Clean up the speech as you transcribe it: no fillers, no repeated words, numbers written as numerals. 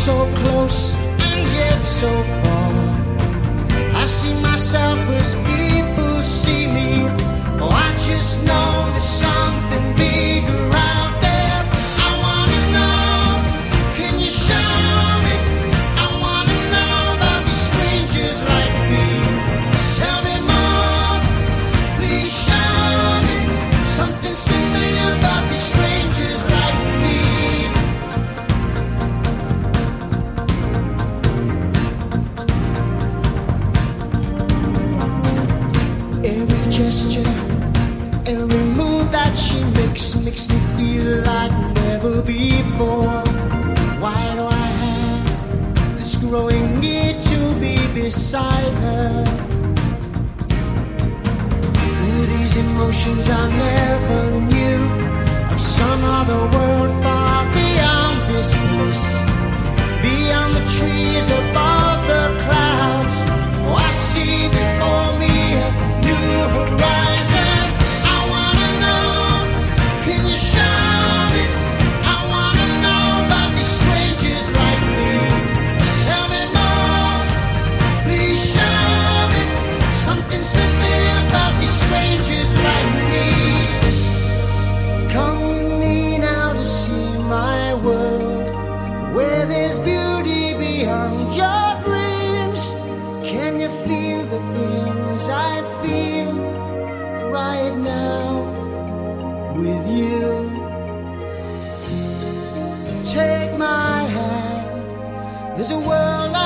so close and yet so far. I see myself as people see me. Oh, I just know there's something bigger out there. I wanna know, can you show me? I wanna know about these strangers like me. Tell me more, please show me. Something's familiar about these strangers like me. Every gesture, every move that she makes me feel like never before. Why do I have this growing need to be beside her? These emotions I never knew of some other world far beyond this place, beyond the trees, above the clouds. Oh, I see before me a new horizon. I wanna know, can you show me? I wanna know about these strangers like me. Tell me more, please show me. Something's familiar about these strangers like me. Come with me now to see my world, where there's beauty beyond your dreams. Can you feel the things I feel right now with you? Take my hand, there's a world